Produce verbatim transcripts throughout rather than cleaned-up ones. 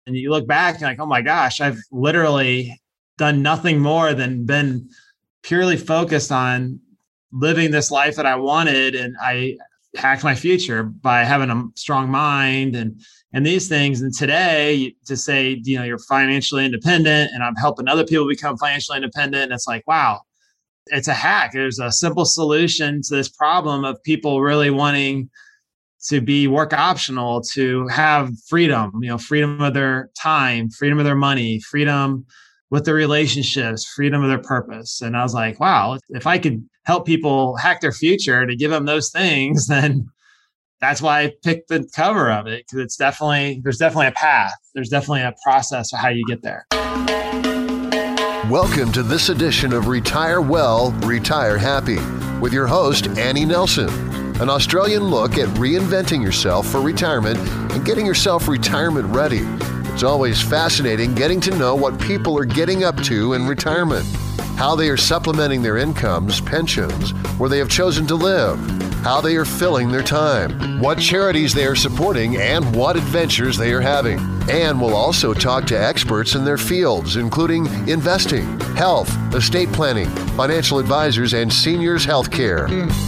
And you look back and like, oh my gosh, I've literally done nothing more than been purely focused on living this life that I wanted. And I hacked my future by having a strong mind and and these things. And today to say, you know, you're financially independent and I'm helping other people become financially independent. And it's like, wow, it's a hack. There's a simple solution to this problem of people really wanting to be work optional, to have freedom, you know, freedom of their time, freedom of their money, freedom with their relationships, freedom of their purpose. And I was like, wow, if I could help people hack their future to give them those things, then that's why I picked the cover of it. Cause it's definitely, there's definitely a path. There's definitely a process of how you get there. Welcome to this edition of Retire Well, Retire Happy with your host, Annie Nelson. An Australian look at reinventing yourself for retirement and getting yourself retirement ready. It's always fascinating getting to know what people are getting up to in retirement, how they are supplementing their incomes, pensions, where they have chosen to live, how they are filling their time, what charities they are supporting, and what adventures they are having. And we'll also talk to experts in their fields, including investing, health, estate planning, financial advisors, and seniors healthcare.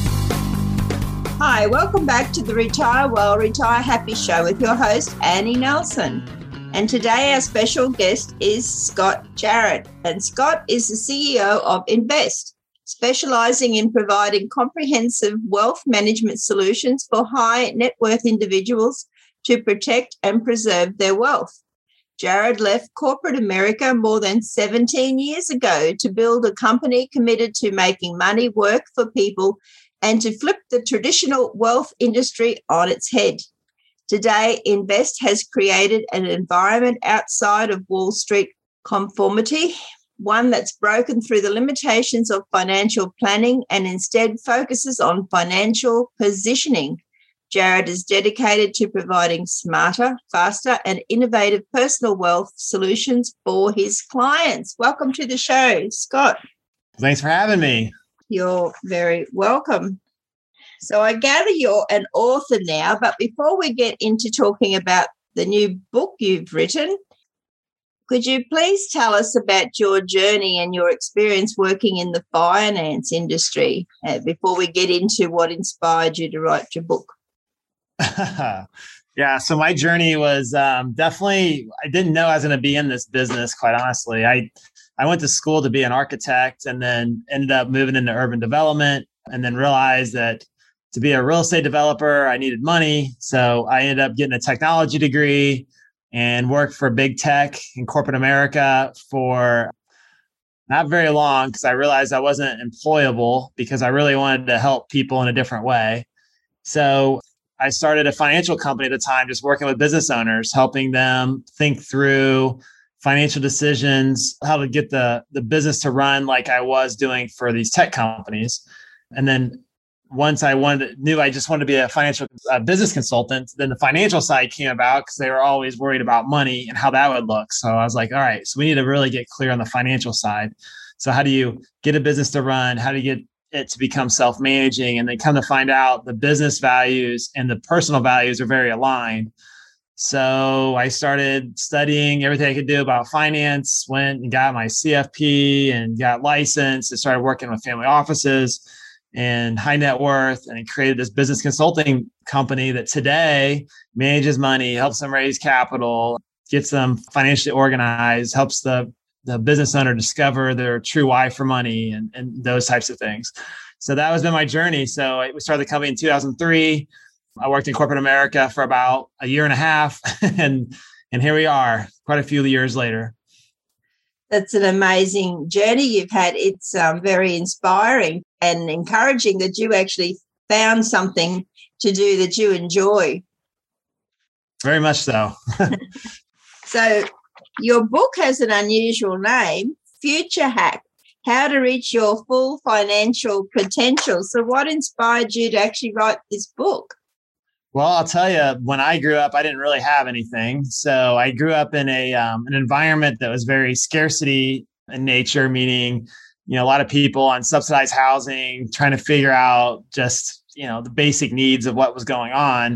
Hi, welcome back to the Retire Well, Retire Happy show with your host, Annie Nelson. And today our special guest is Scott Jarrett. And Scott is the C E O of Invest, specializing in providing comprehensive wealth management solutions for high net worth individuals to protect and preserve their wealth. Jarrett left corporate America more than seventeen years ago to build a company committed to making money work for people and to flip the traditional wealth industry on its head. Today, Invest has created an environment outside of Wall Street conformity, one that's broken through the limitations of financial planning and instead focuses on financial positioning. Jarrett is dedicated to providing smarter, faster, and innovative personal wealth solutions for his clients. Welcome to the show, Scott. Thanks for having me. You're very welcome. So I gather you're an author now, but before we get into talking about the new book you've written, could you please tell us about your journey and your experience working in the finance industry uh, before we get into what inspired you to write your book? Yeah, so my journey was um, definitely, I didn't know I was going to be in this business, quite honestly. I I went to school to be an architect and then ended up moving into urban development and then realized that to be a real estate developer, I needed money. So I ended up getting a technology degree and worked for big tech in corporate America for not very long because I realized I wasn't employable because I really wanted to help people in a different way. So I started a financial company at the time, just working with business owners, helping them think through financial decisions, how to get the, the business to run like I was doing for these tech companies. And then once I wanted, knew I just wanted to be a financial uh, business consultant, then the financial side came about because they were always worried about money and how that would look. So I was like, all right, so we need to really get clear on the financial side. So how do you get a business to run? How do you get it to become self-managing? And then come to find out the business values and the personal values are very aligned. So I started studying everything I could do about finance, went and got my C F P and got licensed and started working with family offices and high net worth and created this business consulting company that today manages money, helps them raise capital, gets them financially organized, helps the, the business owner discover their true why for money and, and those types of things. So that has been my journey. So I, we started the company in two thousand three. I worked in corporate America for about a year and a half, and and here we are, quite a few years later. That's an amazing journey you've had. It's um, very inspiring and encouraging that you actually found something to do that you enjoy. Very much so. So your book has an unusual name, Future Hack, How to Reach Your Full Financial Potential. So what inspired you to actually write this book? Well, I'll tell you, when I grew up, I didn't really have anything. So I grew up in a um, an environment that was very scarcity in nature, meaning, you know, a lot of people on subsidized housing, trying to figure out just, you know, the basic needs of what was going on.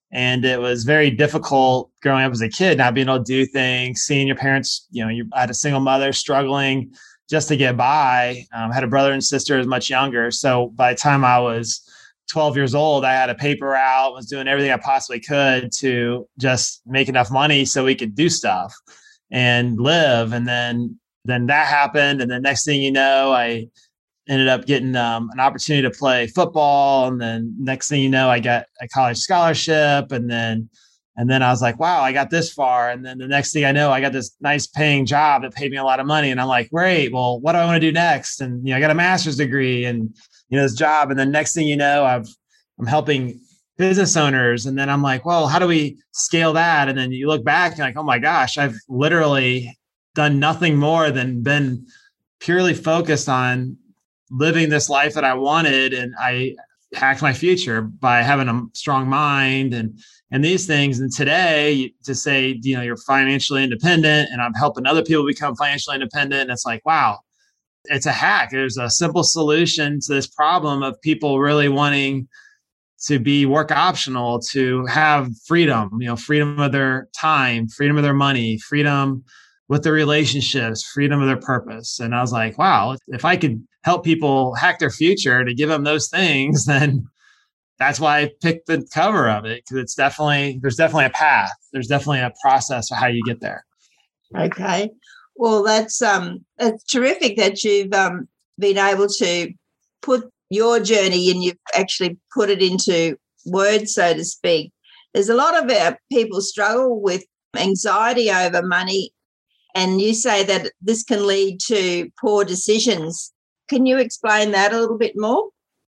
And it was very difficult growing up as a kid, not being able to do things, seeing your parents, you know, you I had a single mother struggling just to get by. Um, had a brother and sister who was much younger. So by the time I was twelve years old, I had a paper route, was doing everything I possibly could to just make enough money so we could do stuff and live. And then, then that happened. And then next thing you know, I ended up getting um, an opportunity to play football. And then next thing you know, I got a college scholarship. And then, and then I was like, wow, I got this far. And then the next thing I know, I got this nice paying job that paid me a lot of money. And I'm like, great, well, what do I want to do next? And, you know, I got a master's degree and, you know, this job. And then next thing you know, I've, I'm helping business owners. And then I'm like, well, how do we scale that? And then you look back and like, oh my gosh, I've literally done nothing more than been purely focused on living this life that I wanted. And I hacked my future by having a strong mind and, and these things. And today to say, you know, you're financially independent and I'm helping other people become financially independent. And it's like, wow, it's a hack. There's a simple solution to this problem of people really wanting to be work optional, to have freedom, you know, freedom of their time, freedom of their money, freedom with their relationships, freedom of their purpose. And I was like, wow, if I could help people hack their future to give them those things, then that's why I picked the cover of it. Cause it's definitely, there's definitely a path. There's definitely a process for how you get there. Okay. Well, that's, um, it's terrific that you've um, been able to put your journey and you've actually put it into words, so to speak. There's a lot of uh, people struggle with anxiety over money. And you say that this can lead to poor decisions. Can you explain that a little bit more?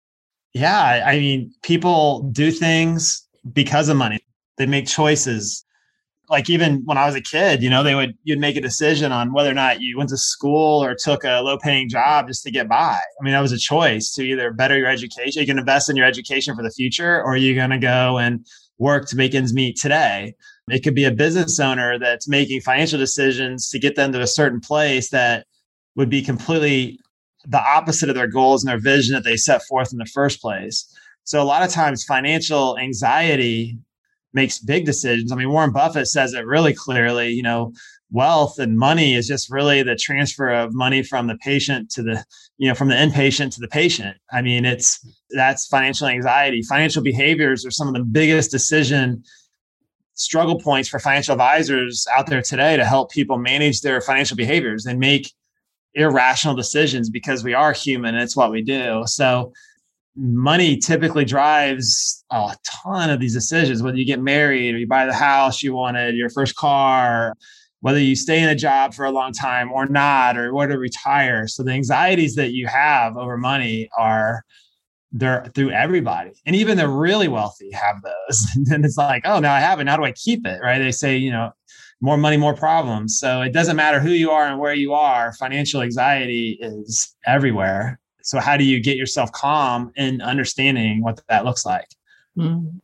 Yeah. I mean, people do things because of money. They make choices. Like even when I was a kid, you know, they would, you'd make a decision on whether or not you went to school or took a low paying job just to get by. I mean, that was a choice to either better your education. You can invest in your education for the future, or you're going to go and work to make ends meet today. It could be a business owner that's making financial decisions to get them to a certain place that would be completely the opposite of their goals and their vision that they set forth in the first place. So a lot of times financial anxiety makes big decisions. I mean, Warren Buffett says it really clearly, you know, wealth and money is just really the transfer of money from the patient to the, you know, from the inpatient to the patient. I mean, it's, that's financial anxiety. Financial behaviors are some of the biggest decision struggle points for financial advisors out there today to help people manage their financial behaviors and make irrational decisions, because we are human and it's what we do. So money typically drives a ton of these decisions, whether you get married or you buy the house you wanted, your first car, whether you stay in a job for a long time or not, or whether to retire. So the anxieties that you have over money are they're through everybody. And even the really wealthy have those. And it's like, oh, now I have it. How do I keep it? Right. They say, you know, more money, more problems. So it doesn't matter who you are and where you are. Financial anxiety is everywhere. So how do you get yourself calm in understanding what that looks like? Mm.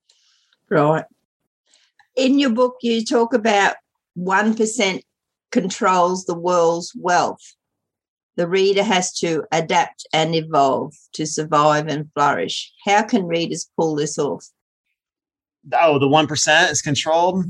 Right. In your book, you talk about one percent controls the world's wealth. The reader has to adapt and evolve to survive and flourish. How can readers pull this off? Oh, the one percent is controlled?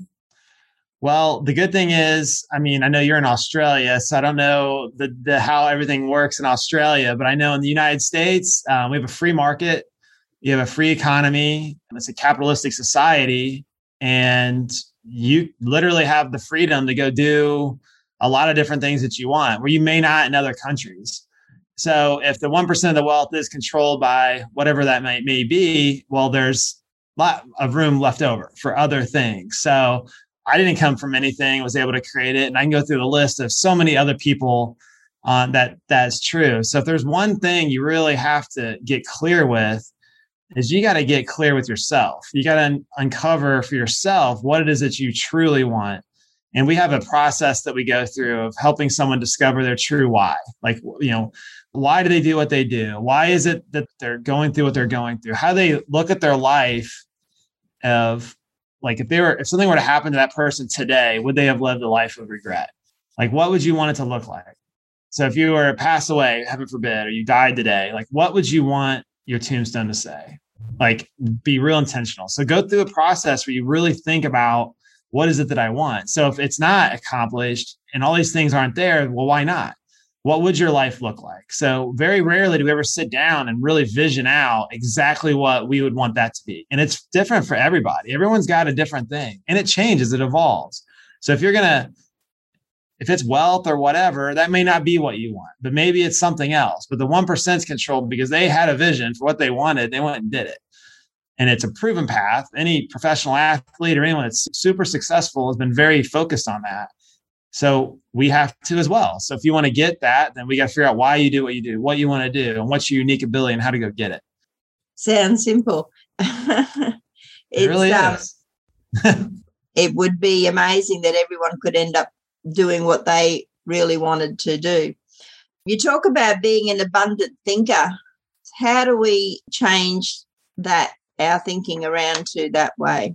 Well, the good thing is, I mean, I know you're in Australia, so I don't know the, the how everything works in Australia, but I know in the United States, um, we have a free market. You have a free economy. It's a capitalistic society, and you literally have the freedom to go do a lot of different things that you want, where you may not in other countries. So if the one percent of the wealth is controlled by whatever that may, may be, well, there's a lot of room left over for other things. So I didn't come from anything, was able to create it. And I can go through the list of so many other people uh, that that's true. So if there's one thing you really have to get clear with, is you got to get clear with yourself. You got to un- uncover for yourself what it is that you truly want. And we have a process that we go through of helping someone discover their true why. Like, you know, why do they do what they do? Why is it that they're going through what they're going through? How do they look at their life of, like, if they were, if something were to happen to that person today, would they have lived a life of regret? Like, what would you want it to look like? So if you were to pass away, heaven forbid, or you died today, like, what would you want your tombstone to say? Like, be real intentional. So go through a process where you really think about, what is it that I want? So if it's not accomplished and all these things aren't there, well, why not? What would your life look like? So very rarely do we ever sit down and really vision out exactly what we would want that to be. And it's different for everybody. Everyone's got a different thing, and it changes, it evolves. So if you're going to, if it's wealth or whatever, that may not be what you want, but maybe it's something else. But the one percent is controlled because they had a vision for what they wanted. They went and did it. And it's a proven path. Any professional athlete or anyone that's super successful has been very focused on that. So we have to as well. So if you want to get that, then we got to figure out why you do what you do, what you want to do, and what's your unique ability and how to go get it. Sounds simple. It really um, is. It would be amazing that everyone could end up doing what they really wanted to do. You talk about being an abundant thinker. How do we change that, our thinking around to that way?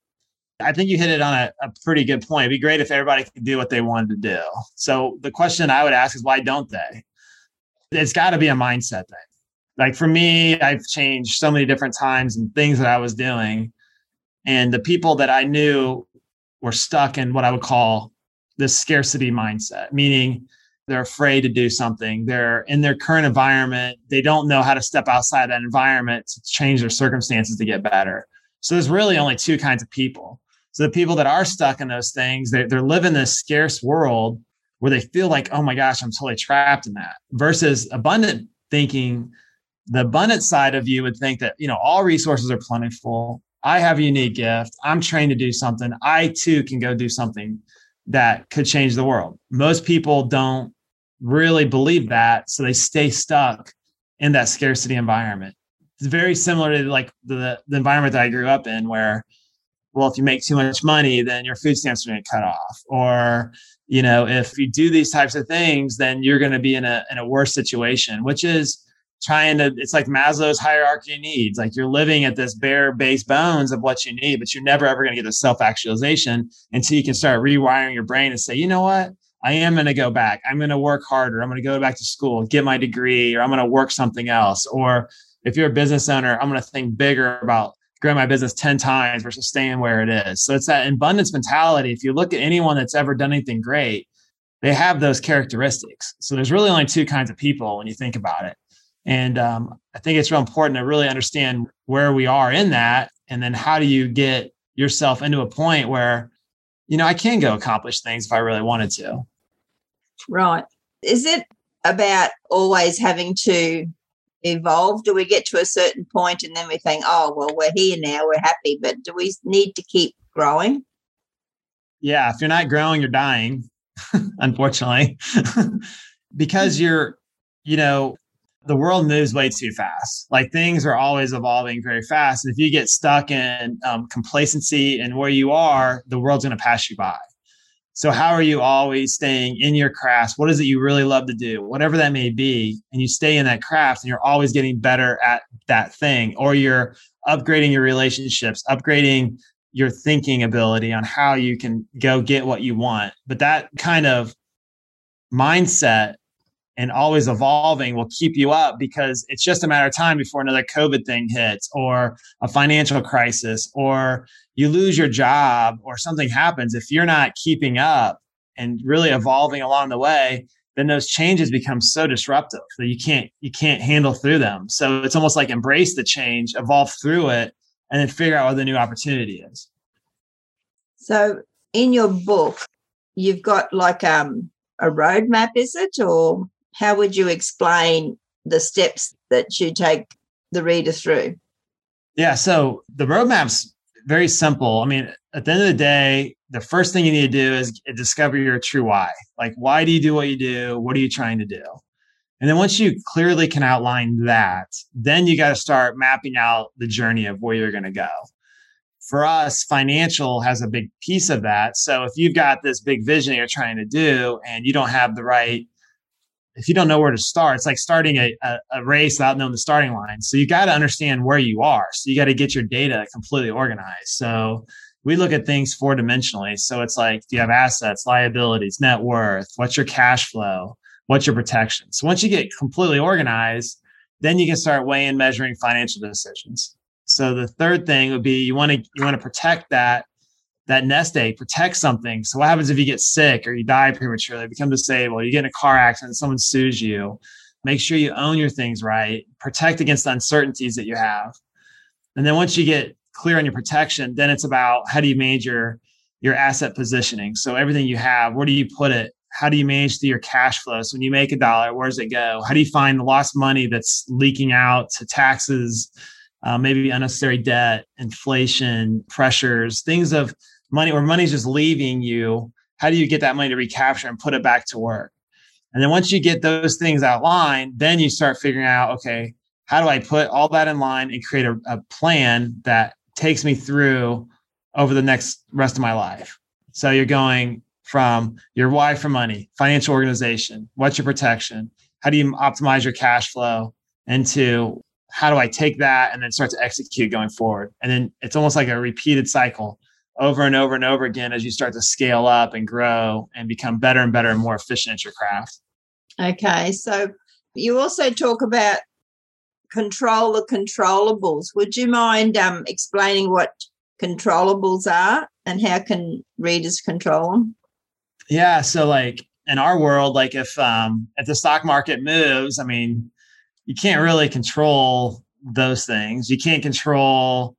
I think you hit it on a, a pretty good point. It'd be great if everybody could do what they wanted to do. So the question I would ask is, why don't they? It's got to be a mindset thing. Like for me, I've changed so many different times and things that I was doing. And the people that I knew were stuck in what I would call this scarcity mindset, meaning they're afraid to do something. They're in their current environment. They don't know how to step outside that environment to change their circumstances to get better. So there's really only two kinds of people. So the people that are stuck in those things, they're, they're living this scarce world where they feel like, oh my gosh, I'm totally trapped in that, versus abundant thinking. The abundant side of you would think that, you know, all resources are plentiful. I have a unique gift. I'm trained to do something. I too can go do something that could change the world. Most people don't really believe that. So they stay stuck in that scarcity environment. It's very similar to like the, the environment that I grew up in, where, well, if you make too much money, then your food stamps are going to cut off. Or, you know, if you do these types of things, then you're going to be in a, in a worse situation, which is trying to, it's like Maslow's hierarchy of needs. Like you're living at this bare base bones of what you need, but you're never ever going to get the self-actualization until you can start rewiring your brain and say, you know what? I am going to go back. I'm going to work harder. I'm going to go back to school, get my degree, or I'm going to work something else. Or if you're a business owner, I'm going to think bigger about growing my business ten times versus staying where it is. So it's that abundance mentality. If you look at anyone that's ever done anything great, they have those characteristics. So there's really only two kinds of people when you think about it. And um, I think it's real important to really understand where we are in that. And then how do you get yourself into a point where, you know, I can go accomplish things if I really wanted to. Right. Is it about always having to evolve? Do we get to a certain point and then we think, oh, well, we're here now, we're happy, but do we need to keep growing? Yeah. If you're not growing, you're dying, unfortunately, because you're, you know, the world moves way too fast. Like things are always evolving very fast. And if you get stuck in um, complacency and where you are, the world's going to pass you by. So how are you always staying in your craft? What is it you really love to do? Whatever that may be. And you stay in that craft and you're always getting better at that thing, or you're upgrading your relationships, upgrading your thinking ability on how you can go get what you want. But that kind of mindset and always evolving will keep you up, because it's just a matter of time before another COVID thing hits, or a financial crisis, or you lose your job, or something happens. If you're not keeping up and really evolving along the way, then those changes become so disruptive that you can't, you can't handle through them. So it's almost like embrace the change, evolve through it, and then figure out what the new opportunity is. So in your book, you've got like um, a roadmap, is it? Or how would you explain the steps that you take the reader through? Yeah, so the roadmap's very simple. I mean, at the end of the day, the first thing you need to do is discover your true why. Like, why do you do what you do? What are you trying to do? And then once you clearly can outline that, then you got to start mapping out the journey of where you're going to go. For us, financial has a big piece of that. So if you've got this big vision that you're trying to do and you don't have the right, if you don't know where to start, it's like starting a, a, a race without knowing the starting line. So you got to understand where you are. So you got to get your data completely organized. So we look at things four dimensionally. So it's like, do you have assets, liabilities, net worth? What's your cash flow? What's your protection? So once you get completely organized, then you can start weighing, measuring financial decisions. So the third thing would be you want to you want to protect that that nest egg, protect something. So what happens if you get sick or you die prematurely, become disabled, you get in a car accident, someone sues you? Make sure you own your things right. Protect against the uncertainties that you have. And then once you get clear on your protection, then it's about how do you manage your, your asset positioning? So everything you have, where do you put it? How do you manage through your cash flow? So when you make a dollar, where does it go? How do you find the lost money that's leaking out to taxes, uh, maybe unnecessary debt, inflation, pressures, things of money where money's just leaving you? How do you get that money to recapture and put it back to work? And then once you get those things outlined, then you start figuring out, okay, how do I put all that in line and create a, a plan that takes me through over the next rest of my life? So you're going from your why for money, financial organization, what's your protection? How do you optimize your cash flow? Into how do I take that and then start to execute going forward? And then it's almost like a repeated cycle over and over and over again as you start to scale up and grow and become better and better and more efficient at your craft. Okay. So you also talk about control the controllables. Would you mind um, explaining what controllables are and how can readers control them? Yeah. So like in our world, like if um, if the stock market moves, I mean, you can't really control those things. You can't control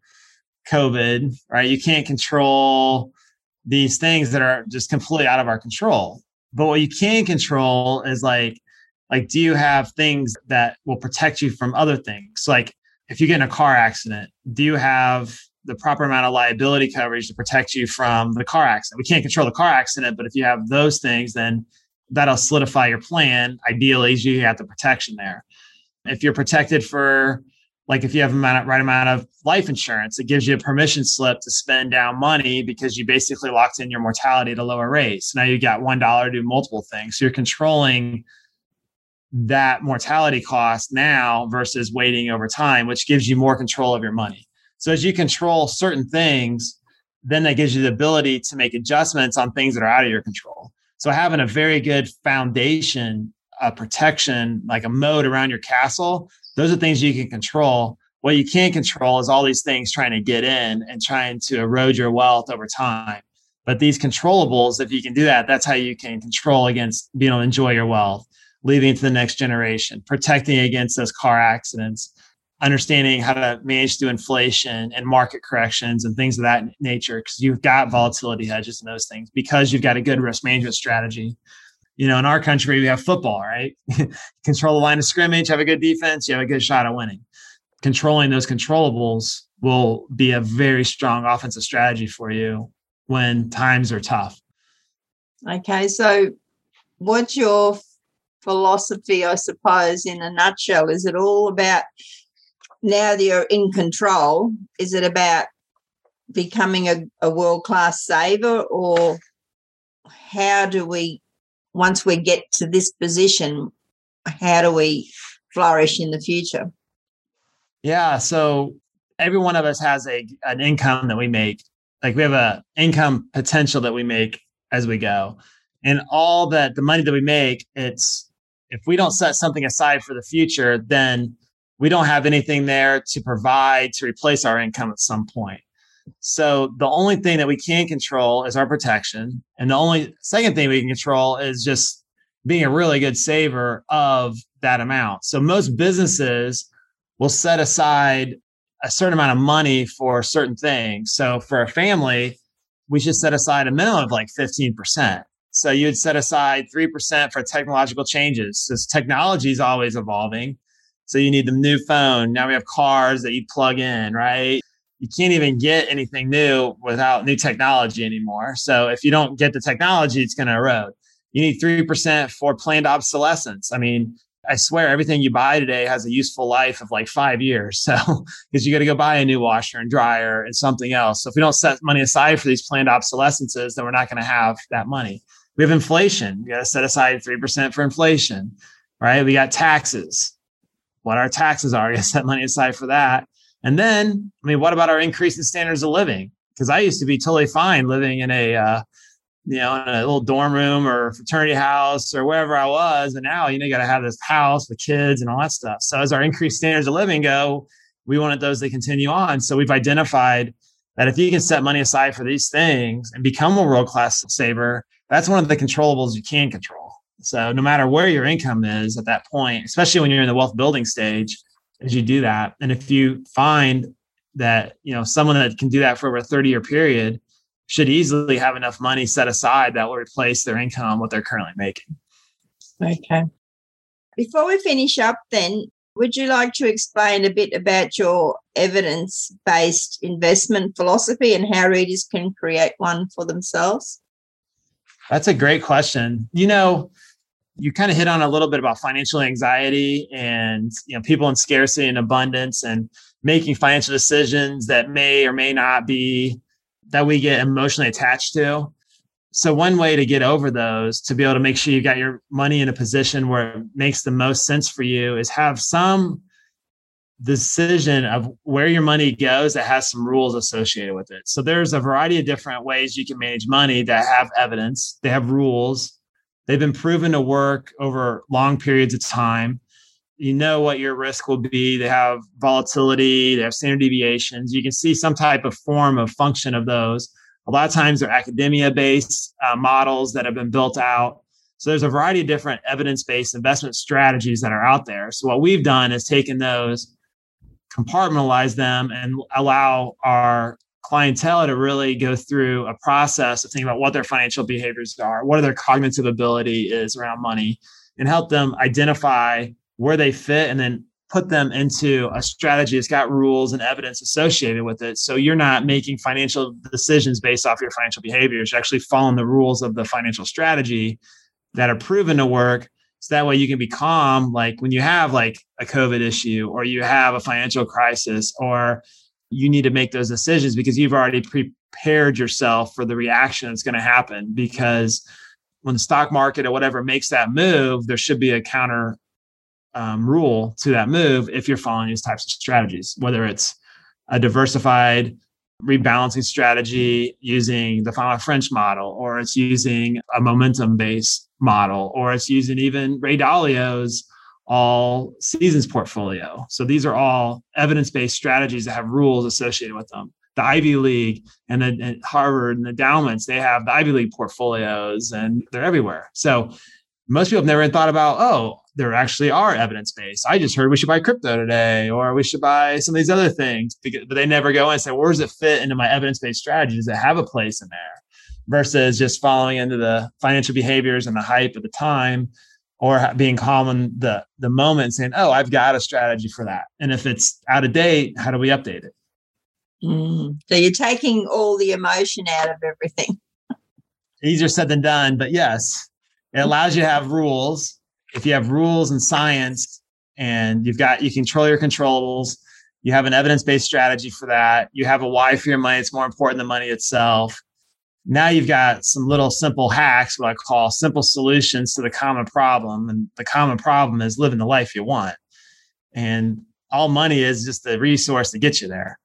COVID, right? You can't control these things that are just completely out of our control. But what you can control is like, like, do you have things that will protect you from other things? So like if you get in a car accident, do you have the proper amount of liability coverage to protect you from the car accident? We can't control the car accident, but if you have those things, then that'll solidify your plan. Ideally, you have the protection there. If you're protected for, like if you have the right amount of life insurance, it gives you a permission slip to spend down money because you basically locked in your mortality at a lower rate. So now you got one dollar to do multiple things. So you're controlling that mortality cost now versus waiting over time, which gives you more control of your money. So as you control certain things, then that gives you the ability to make adjustments on things that are out of your control. So having a very good foundation, a protection, like a moat around your castle, those are things you can control. What you can't control is all these things trying to get in and trying to erode your wealth over time. But these controllables, if you can do that, that's how you can control against being able to enjoy your wealth, leaving it to the next generation, protecting against those car accidents, understanding how to manage through inflation and market corrections and things of that nature, because you've got volatility hedges and those things, because you've got a good risk management strategy. You know, in our country, we have football, right? Control the line of scrimmage, have a good defense, you have a good shot at winning. Controlling those controllables will be a very strong offensive strategy for you when times are tough. Okay, so what's your philosophy, I suppose, in a nutshell? Is it all about, now that you're in control, is it about becoming a, a world-class saver, or how do we, once we get to this position, how do we flourish in the future? Yeah. So every one of us has a an income that we make. Like we have a income potential that we make as we go. And all that, the money that we make, it's, if we don't set something aside for the future, then we don't have anything there to provide to replace our income at some point. So the only thing that we can control is our protection. And the only second thing we can control is just being a really good saver of that amount. So most businesses will set aside a certain amount of money for certain things. So for a family, we should set aside a minimum of like fifteen percent. So you'd set aside three percent for technological changes. This technology is always evolving. So you need the new phone. Now we have cars that you plug in, right? You can't even get anything new without new technology anymore. So if you don't get the technology, it's going to erode. You need three percent for planned obsolescence. I mean, I swear everything you buy today has a useful life of like five years. So because you got to go buy a new washer and dryer and something else. So if we don't set money aside for these planned obsolescences, then we're not going to have that money. We have inflation. We got to set aside three percent for inflation, right? We got taxes. What our taxes are, you got to set money aside for that. And then, I mean, what about our increase in standards of living? Because I used to be totally fine living in a, uh, you know, in a little dorm room or fraternity house or wherever I was. And now, you know, you got to have this house with kids and all that stuff. So as our increased standards of living go, we wanted those to continue on. So we've identified that if you can set money aside for these things and become a world-class saver, that's one of the controllables you can control. So no matter where your income is at that point, especially when you're in the wealth building stage, as you do that, and if you find that, you know, someone that can do that for over a thirty year period should easily have enough money set aside that will replace their income, what they're currently making. Okay. Before we finish up then, would you like to explain a bit about your evidence-based investment philosophy and how readers can create one for themselves? That's a great question. You know, you kind of hit on a little bit about financial anxiety and, you know, people in scarcity and abundance and making financial decisions that may or may not be that we get emotionally attached to. So one way to get over those, to be able to make sure you got your money in a position where it makes the most sense for you, is have some decision of where your money goes that has some rules associated with it. So there's a variety of different ways you can manage money that have evidence. They have rules. They've been proven to work over long periods of time. You know what your risk will be. They have volatility. They have standard deviations. You can see some type of form of function of those. A lot of times they're academia-based uh, models that have been built out. So there's a variety of different evidence-based investment strategies that are out there. So what we've done is taken those, compartmentalize them, and allow our clientele to really go through a process of thinking about what their financial behaviors are, what their cognitive ability is around money, and help them identify where they fit and then put them into a strategy that's got rules and evidence associated with it. So you're not making financial decisions based off your financial behaviors. You're actually following the rules of the financial strategy that are proven to work. So that way you can be calm, like when you have like a COVID issue or you have a financial crisis, or you need to make those decisions because you've already prepared yourself for the reaction that's going to happen. Because when the stock market or whatever makes that move, there should be a counter um, rule to that move if you're following these types of strategies, whether it's a diversified rebalancing strategy using the Fama French model, or it's using a momentum-based model, or it's using even Ray Dalio's all seasons portfolio. So these are all evidence-based strategies that have rules associated with them. The Ivy League and the and Harvard and the endowments, they have the Ivy League portfolios and they're everywhere. So most people have never thought about, oh, there actually are evidence-based. I just heard we should buy crypto today, or we should buy some of these other things, because, but they never go in and say, where does it fit into my evidence-based strategies that have a place in there, versus just following into the financial behaviors and the hype at the time, or being calm in the, the moment and saying, oh, I've got a strategy for that. And if it's out of date, how do we update it? Mm. So you're taking all the emotion out of everything. Easier said than done, but yes, it allows you to have rules. If you have rules and science and you've got, you control your controllables, you have an evidence-based strategy for that. You have a why for your money. It's more important than money itself. Now you've got some little simple hacks, what I call simple solutions to the common problem. And the common problem is living the life you want. And all money is just the resource to get you there.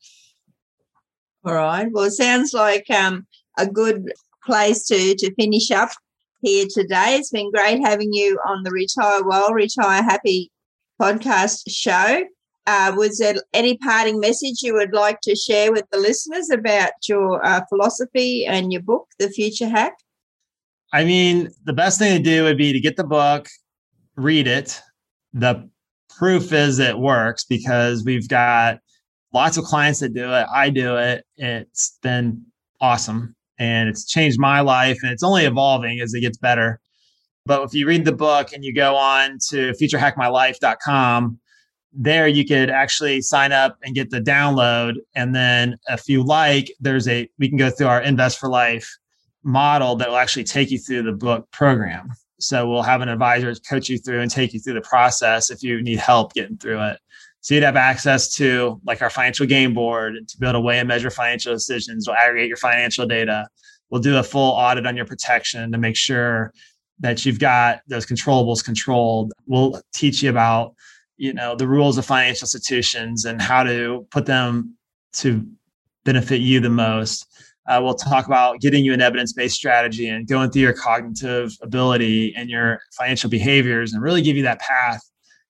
All right. Well, it sounds like um, a good place to, to finish up here today. It's been great having you on the Retire Well, Retire Happy podcast show. Uh, was there any parting message you would like to share with the listeners about your uh, philosophy and your book, The Future Hack? I mean, the best thing to do would be to get the book, read it. The proof is it works because we've got lots of clients that do it. I do it. It's been awesome. And it's changed my life, and it's only evolving as it gets better. But if you read the book and you go on to future hack my life dot com, there you could actually sign up and get the download. And then if you like, there's a, we can go through our Invest for Life model that will actually take you through the book program. So we'll have an advisor coach you through and take you through the process if you need help getting through it. So you'd have access to like our financial game board to be able to weigh and measure financial decisions. We'll aggregate your financial data. We'll do a full audit on your protection to make sure that you've got those controllables controlled. We'll teach you about, you know, the rules of financial institutions and how to put them to benefit you the most. Uh, we'll talk about getting you an evidence-based strategy and going through your cognitive ability and your financial behaviors and really give you that path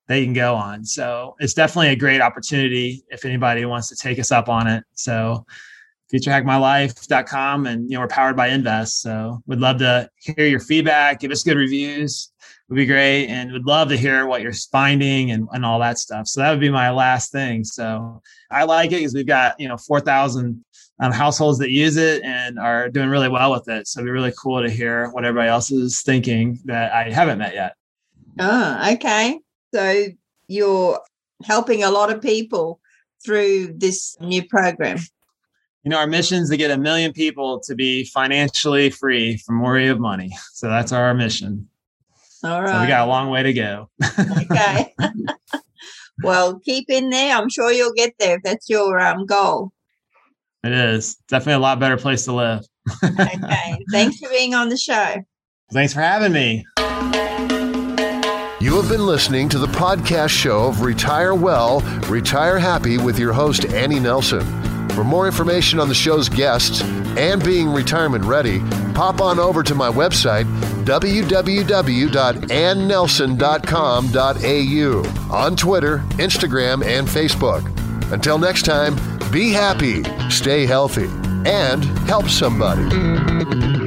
they can go on. So it's definitely a great opportunity if anybody wants to take us up on it. So future hack my life dot com, and, you know, we're powered by Invest. So we'd love to hear your feedback. Give us good reviews. Would be great. And would love to hear what you're finding and, and all that stuff. So that would be my last thing. So I like it because we've got, you know, four thousand um, households that use it and are doing really well with it. So it'd be really cool to hear what everybody else is thinking that I haven't met yet. Oh, okay. So you're helping a lot of people through this new program. You know, our mission is to get a million people to be financially free from worry of money. So that's our mission. All right. So we got a long way to go. Okay. Well, keep in there. I'm sure you'll get there if that's your um, goal. It is. Definitely a lot better place to live. Okay. Thanks for being on the show. Thanks for having me. You have been listening to the podcast show of Retire Well, Retire Happy with your host, Annie Nelson. For more information on the show's guests and being retirement ready, pop on over to my website, w w w dot ann nelson dot com dot a u, on Twitter, Instagram, and Facebook. Until next time, be happy, stay healthy, and help somebody.